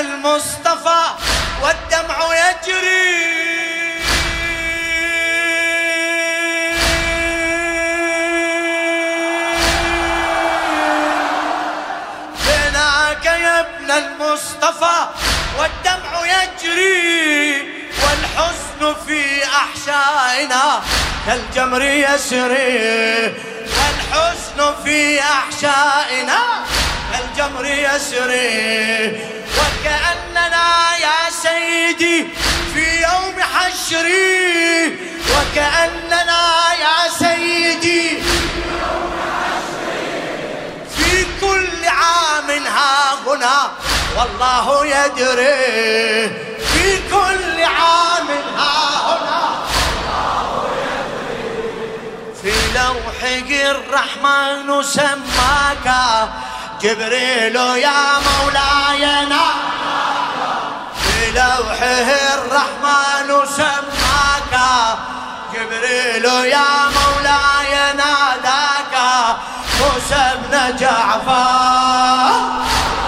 المصطفى والدمع يجري فداك يا ابن المصطفى والدمع يجري والحزن في أحشائنا كالجمر يسري والحزن في أحشائنا كالجمر يسري وكأننا يا سيدي في يوم حشري وكأننا يا سيدي في كل عام ها هنا والله يدري في كل عام ها هنا في لوحه الرحمن سماك جبريل يا مولاي ناداك في لوحه الرحمن سماك جبريل يا مولاي ناداك موسى بن جعفر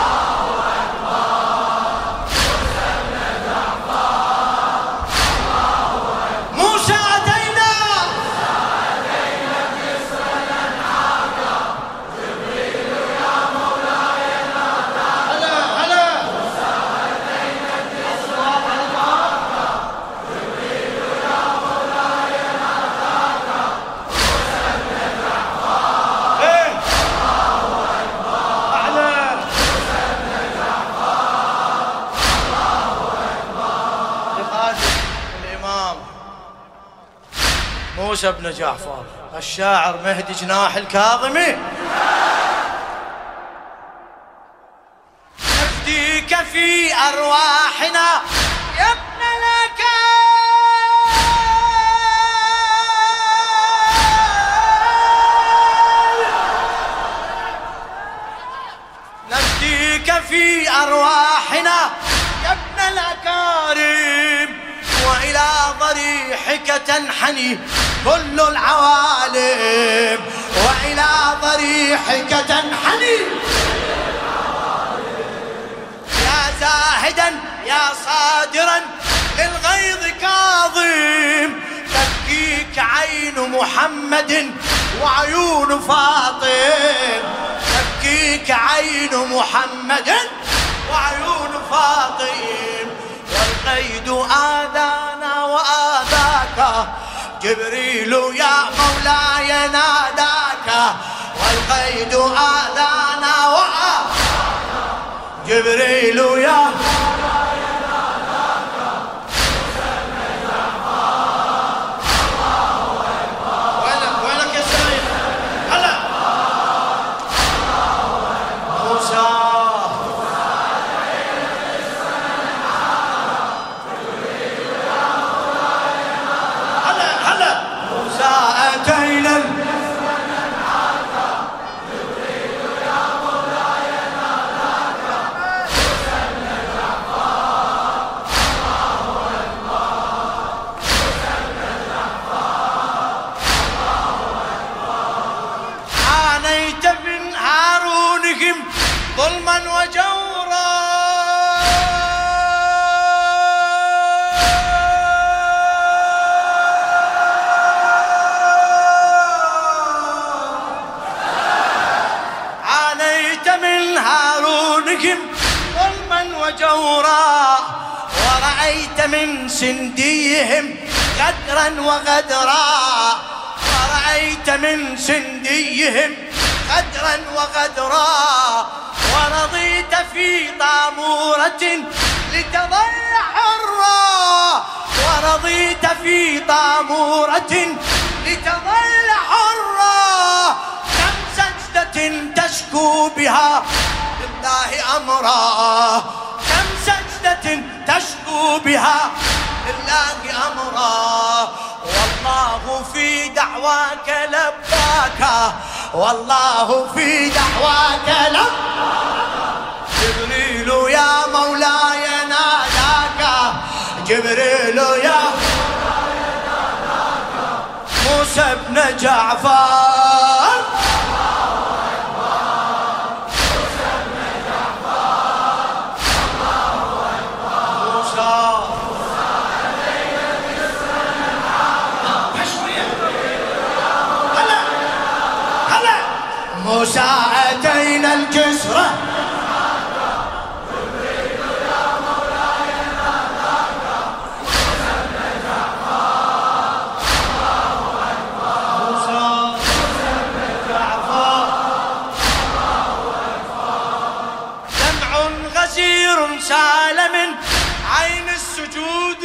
موسى بن جعفر الشاعر مهدي جناح الكاظمي نفديك في أرواحنا يا ابن نفديك في أرواحنا يا ابن الأكارم وإلى ضريحك تنحني كل العوالم وإلى ضريحك تنحني يا زاهدا يا صادرا للغيظ كاظم تبكيك عين محمد وعيون فاطم تبكيك عين محمد وعيون فاطم والقيد آذانا وآذاك جبريل يا مولاي ناداك والقيد آذانا وآذاك جبريل يا مولاي ناداك موسى بن جعفر الله أكبر وينك يا سيد هلا موسى ظلما وجورا عانيت من هارونهم ظلما وجورا ورأيت من سنديهم غدرا وغدرا ورأيت من سنديهم غدرا وغدرا ورضيت في طامورة لتظل حرا ورضيت في طامورة لتظل حرا كم سجدة تشكو بها لله أمرا كم سجدة تشكو بها لله أمرا والله في دعواك لباك والله في دعواك لباك جبريل يا مولاي ناداك جبريل يا مولاي ناداك موسى بن جعفر الله أكبر موسى بن جعفر الله موسى أتينا الكسرى سال من عين السجود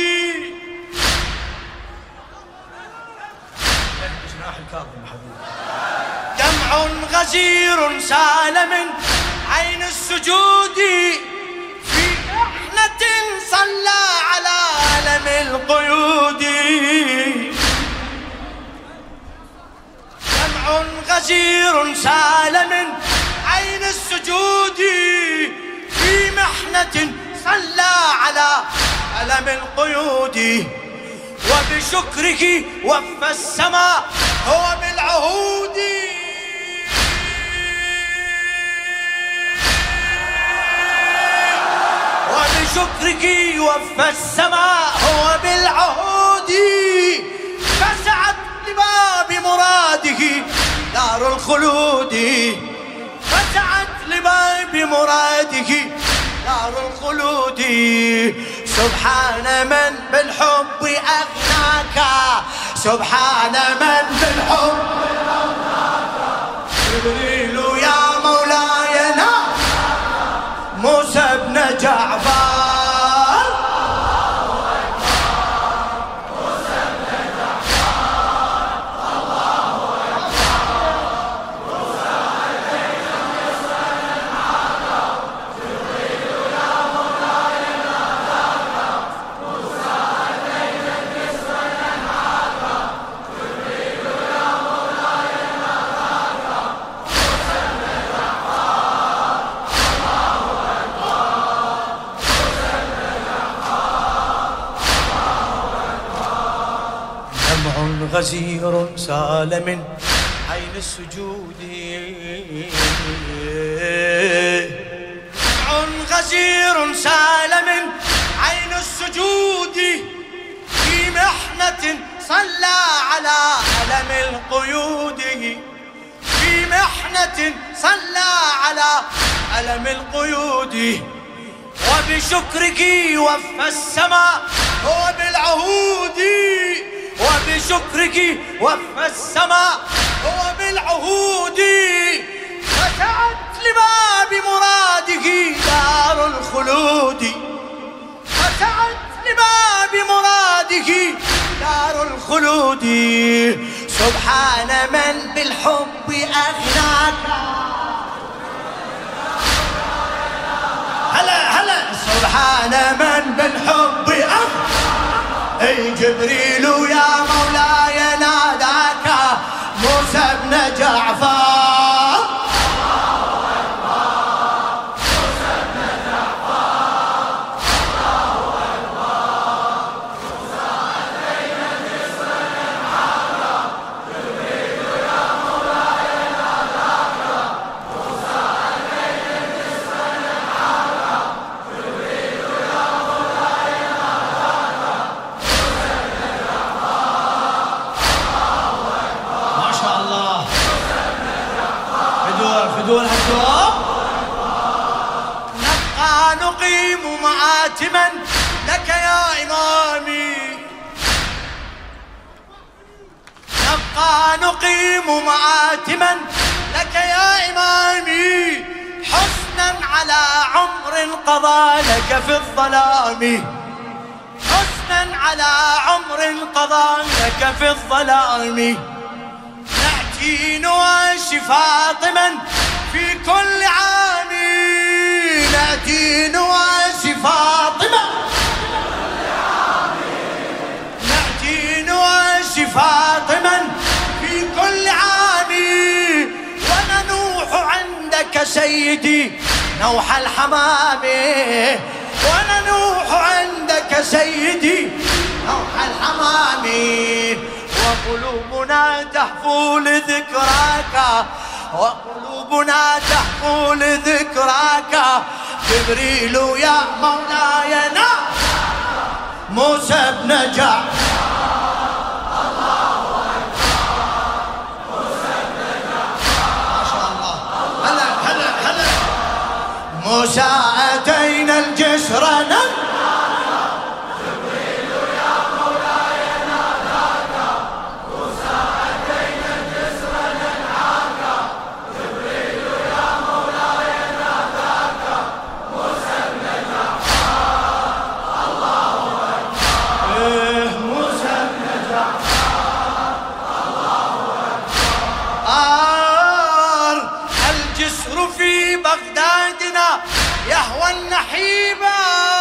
دمع غزير سال من عين السجود في محنة صلى على علم القيود دمع غزير سال من عين السجود في محنة صلى على ألم القيود وبشكره وفى السماء هو بالعهود وبشكره وفى السماء هو بالعهود فسعت لباب مراده دار الخلود فسعت لباب مراده دار الخلود سبحان من بالحب أغناك سبحان من بالحب أغناك جبريل يا مولاي موسى بن جعفر غزير سال من عين السجود دمع غزير سال من عين السجود في محنة صلى على ألم القيود في محنة صلى على ألم القيود وبشكرك وفى السماء هو بالعهود وبشكرك وفى السماء هو بالعهود فتعت لباب مراده دار الخلود فتعت لباب مراده دار الخلود سبحان من بالحب أغناك هلا هلا سبحان من بالحب أغناك اي جبريل يا مولاي ناداك موسى بن جعفر موسى بن جعفر الله أكبر موسى أتينا الكسرى ننعاك جبريل يا مولاي ناداك موسى أتينا الكسرى ننعاك جبريل يا مولاي ناداك فدول هالدوام نبقى نقيم معاتما لك يا إمامي نبقى نقيم معاتما لك يا إمامي حسنا على عمر قضى لك في الظلام حسنا على عمر قضى لك في الظلام نأتي نواشي فاطما في كل عام نأتي نواشي فاطمة نأتي نواشي فاطما في كل عام وننوح عندك سيدي نوح الحمام وننوح عندك سيدي نوح الحمام وقلوبنا تحفو لذكراك وقلوبنا تحفو لذكراك جبريل يا مولاي موسى بن جعفر الله أكبر موسى بن جعفر ما شاء الله موسى أتينا الجسر جبريل يا مولاي ناداك موسى أتينا الجسر ننعاك جبريل يا مولاي ناداك موسى بن جعفر الله أكبر موسى بن جعفر الله أكبر الجسر في بغدادنا يهوى النحيبا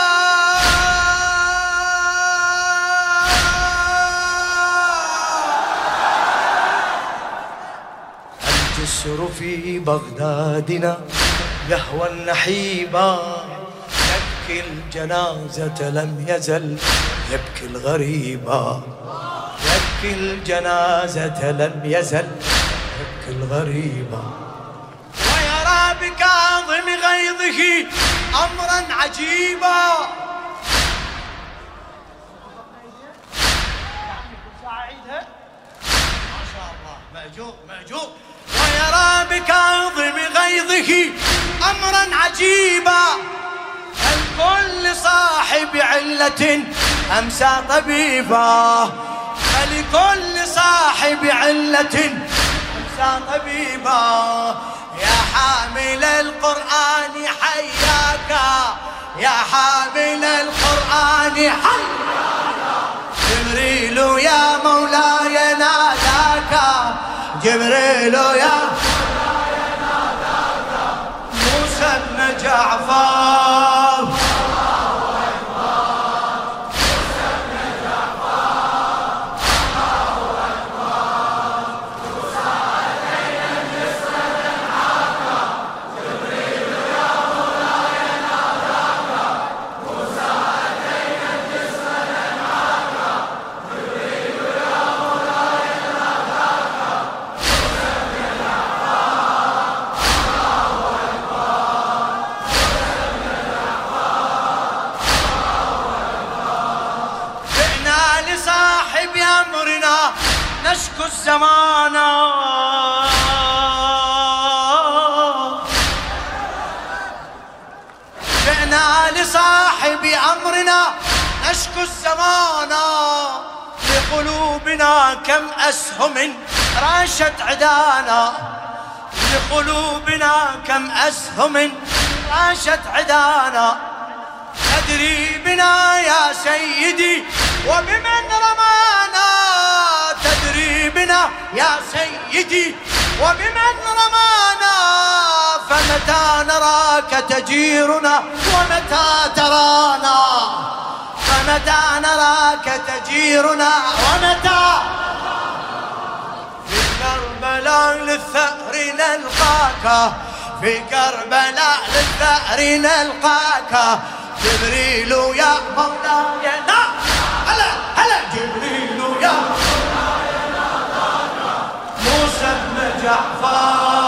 الجسر في بغدادنا يهوى النحيبا يبكي الجنازة لم يزل يبكي الغريبا يبكي الجنازة لم يزل يبكي الغريبا ويرى بكاظم غيظه أمرا عجيبا ما شاء الله مأجور مأجور ويرى بكاظم غيظه أمرا عجيبا الكل صاحب علة أمسى طبيبا فلكل صاحب علة أمسى طبيبا يا حامل القرآن حياك يا حامل القرآن حياك جبريل يا مولاي ناداك جبريل يا مولاي ناداك موسى بن جعفر الله أكبر موسى بن جعفر الله أكبر موسى أتينا الجسر ننعاك جبريل يا مولاي ناداك موسى أتينا الجسر ننعاك جبريل يا مولاي ناداك موسى بن جعفر الله أكبر موسى بن جعفر جئنا لصاحب أمرنا نشكو الزمان جئنا لصاحب أمرنا نشكو الزمان لقلوبنا كم أسهم راشت عدانا لقلوبنا كم أسهم راشت عدانا تدري بنا يا سيدي وبمن رمانا تدري بنا يا سيدي وبمن رمانا فمتى نراك تجيرنا ومتى ترانا فمتى نراك تجيرنا ومتى في كربلاء للثأر نلقاك في كربلاء للثأر نلقاك جبريل يا مولاي هلا هلا جبريل يا مولاي موسى بن جعفر